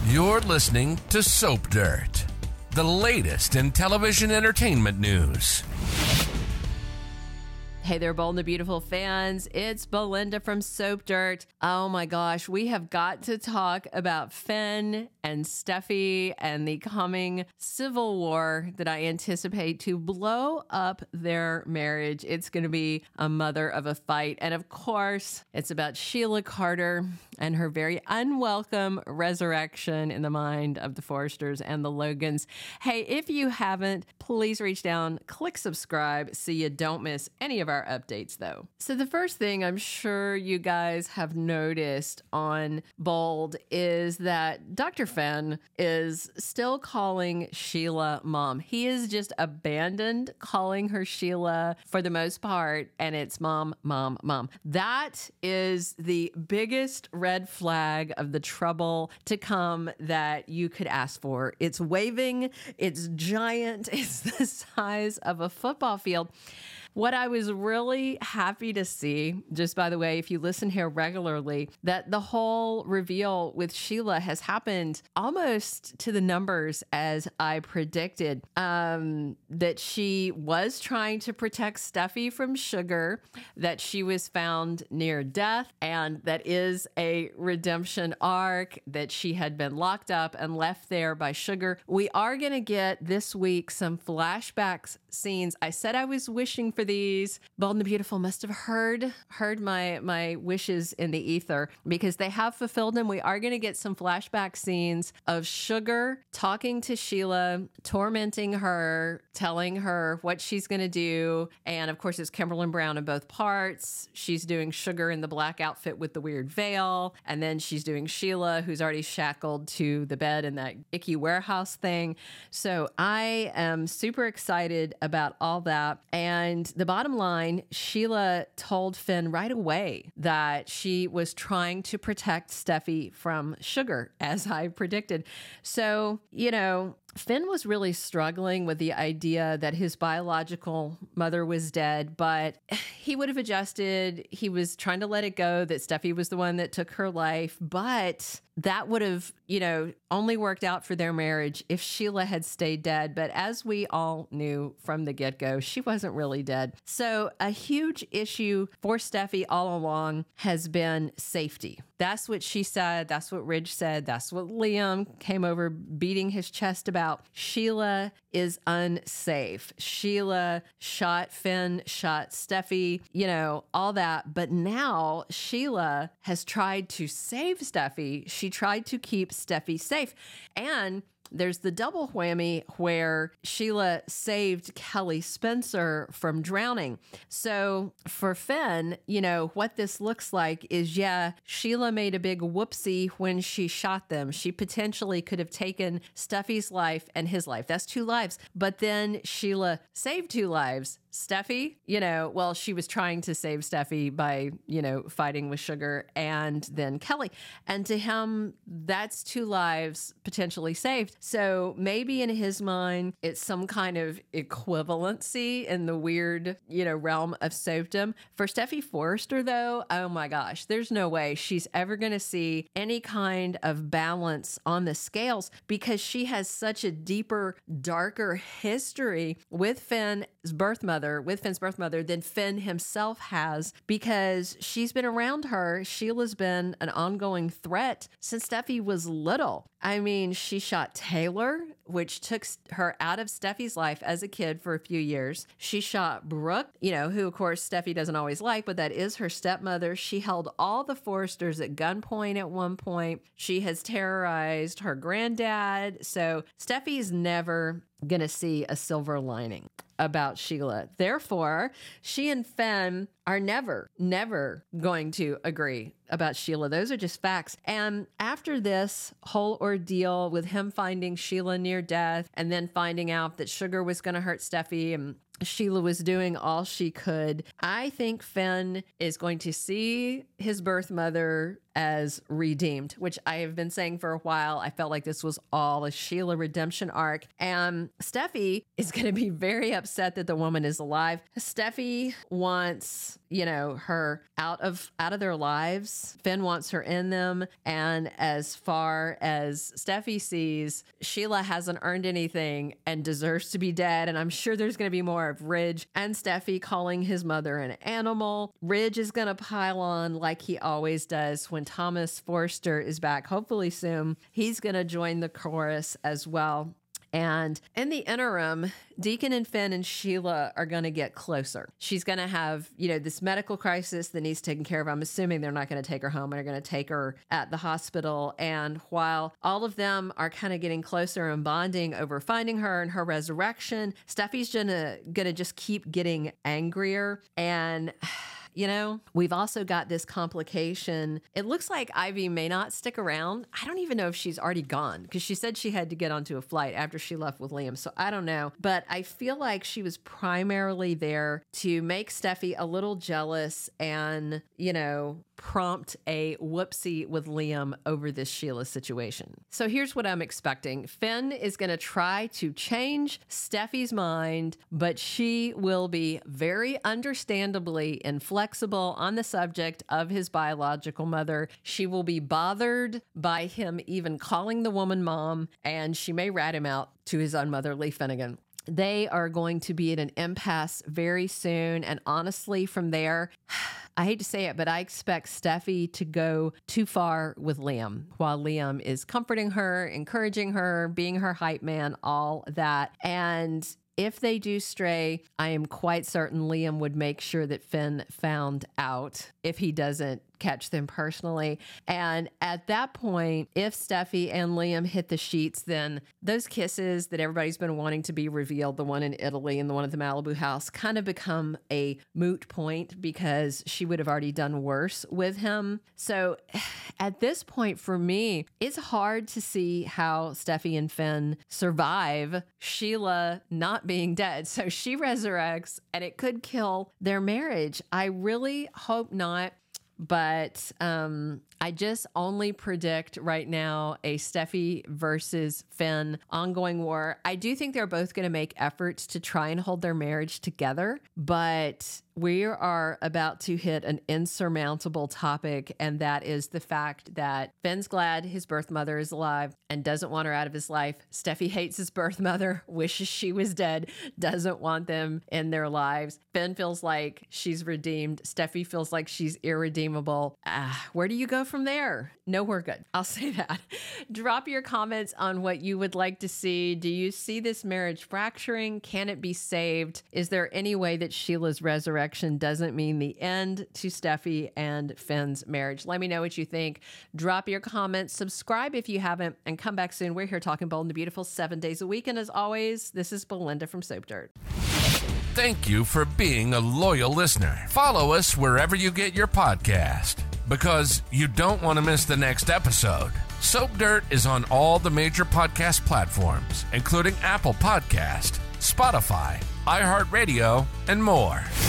You're listening to Soap Dirt, the latest in television entertainment news. Hey there, Bold and the Beautiful fans. It's Belinda from Soap Dirt. Oh my gosh, we have got to talk about Finn and Steffy and the coming civil war that I anticipate to blow up their marriage. It's going to be a mother of a fight. And of course, it's about Sheila Carter and her very unwelcome resurrection in the mind of the Forresters and the Logans. Hey, if you haven't, please reach down, click subscribe so you don't miss any of our updates though. So the first thing I'm sure you guys have noticed on Bold is that Dr. Finn is still calling Sheila mom. He is just abandoned calling her Sheila for the most part, and it's mom, mom, mom. That is the biggest red flag of the trouble to come that you could ask for. It's waving, it's giant, it's the size of a football field. What I was really happy to see, just by the way, if you listen here regularly, that the whole reveal with Sheila has happened almost to the numbers as I predicted. That she was trying to protect Steffy from Sugar, that she was found near death, and that is a redemption arc, that she had been locked up and left there by Sugar. We are going to get this week some flashbacks scenes. I said I was wishing for these. Bold and the Beautiful must have heard my wishes in the ether, because they have fulfilled them. We are going to get some flashback scenes of Sugar talking to Sheila, tormenting her, telling her what she's going to do. And of course, it's Kimberly Brown in both parts. She's doing Sugar in the black outfit with the weird veil. And then she's doing Sheila, who's already shackled to the bed in that icky warehouse thing. So I am super excited about all that. And the bottom line, Sheila told Finn right away that she was trying to protect Steffy from Sugar, as I predicted. So, Finn was really struggling with the idea that his biological mother was dead, but he would have adjusted. He was trying to let it go that Steffy was the one that took her life, but that would have, only worked out for their marriage if Sheila had stayed dead. But as we all knew from the get-go, she wasn't really dead. So a huge issue for Steffy all along has been safety. That's what she said. That's what Ridge said. That's what Liam came over beating his chest about. Sheila is unsafe. Sheila shot Finn, shot Steffy, all that. But now Sheila has tried to save Steffy. She tried to keep Steffy safe. And there's the double whammy where Sheila saved Kelly Spencer from drowning. So for Finn, what this looks like is, Sheila made a big whoopsie when she shot them. She potentially could have taken Steffy's life and his life. That's 2 lives. But then Sheila saved 2 lives. Steffy, she was trying to save Steffy by, fighting with Sugar, and then Kelly. And to him, that's 2 lives potentially saved. So maybe in his mind, it's some kind of equivalency in the weird, realm of soapdom. For Steffy Forrester, though, oh my gosh, there's no way she's ever going to see any kind of balance on the scales, because she has such a deeper, darker history with Finn's birth mother than Finn himself has, because she's been around her. Sheila's been an ongoing threat since Steffy was little. I mean, she shot Taylor, which took her out of Steffy's life as a kid for a few years. She shot Brooke, who of course Steffy doesn't always like, but that is her stepmother. She held all the Forresters at gunpoint at one point. She has terrorized her granddad. So Steffy's never going to see a silver lining about Sheila. Therefore, she and Finn are never going to agree about Sheila. Those are just facts. And after this whole ordeal with him finding Sheila near death and then finding out that Sugar was going to hurt Steffy and Sheila was doing all she could, I think Finn is going to see his birth mother as redeemed, which I have been saying for a while. I felt like this was all a Sheila redemption arc. And Steffi is going to be very upset that the woman is alive. Steffi wants, her out of their lives. Finn wants her in them. And as far as Steffi sees, Sheila hasn't earned anything and deserves to be dead. And I'm sure there's going to be more of Ridge and Steffi calling his mother an animal. Ridge is going to pile on like he always does when Thomas Forster is back, hopefully soon. He's going to join the chorus as well. And in the interim, Deacon and Finn and Sheila are going to get closer. She's going to have, this medical crisis that needs taken care of. I'm assuming they're not going to take her home. They're going to take her at the hospital. And while all of them are kind of getting closer and bonding over finding her and her resurrection, Steffi's going to just keep getting angrier. And we've also got this complication. It looks like Ivy may not stick around. I don't even know if she's already gone because she said she had to get onto a flight after she left with Liam. So I don't know. But I feel like she was primarily there to make Steffi a little jealous and, prompt a whoopsie with Liam over this Sheila situation. So here's what I'm expecting. Finn is going to try to change Steffi's mind, but she will be very understandably inflexible on the subject of his biological mother. She will be bothered by him even calling the woman mom, and she may rat him out to his unmotherly Finnegan. They are going to be at an impasse very soon. And honestly, from there, I hate to say it, but I expect Steffi to go too far with Liam while Liam is comforting her, encouraging her, being her hype man, all that. And if they do stray, I am quite certain Liam would make sure that Finn found out if he doesn't catch them personally. And at that point, if Steffi and Liam hit the sheets, then those kisses that everybody's been wanting to be revealed, the one in Italy and the one at the Malibu house, kind of become a moot point because she would have already done worse with him. So at this point, for me, it's hard to see how Steffi and Finn survive Sheila not being dead. So she resurrects and it could kill their marriage. I really hope not. But I just only predict right now a Steffi versus Finn ongoing war. I do think they're both going to make efforts to try and hold their marriage together, but we are about to hit an insurmountable topic, and that is the fact that Finn's glad his birth mother is alive and doesn't want her out of his life. Steffi hates his birth mother, wishes she was dead, doesn't want them in their lives. Finn feels like she's redeemed. Steffi feels like she's irredeemable. Where do you go from there? Nowhere good. I'll say that. Drop your comments on what you would like to see. Do you see this marriage fracturing? Can it be saved? Is there any way that Sheila's resurrection doesn't mean the end to Steffi and Finn's marriage? Let me know what you think. Drop your comments. Subscribe if you haven't, and come back soon. We're here talking Bold and the Beautiful 7 days a week. And as always, this is Belinda from Soap Dirt. Thank you for being a loyal listener. Follow us wherever you get your podcast, because you don't want to miss the next episode. Soap Dirt is on all the major podcast platforms, including Apple Podcast, Spotify, iHeartRadio, and more.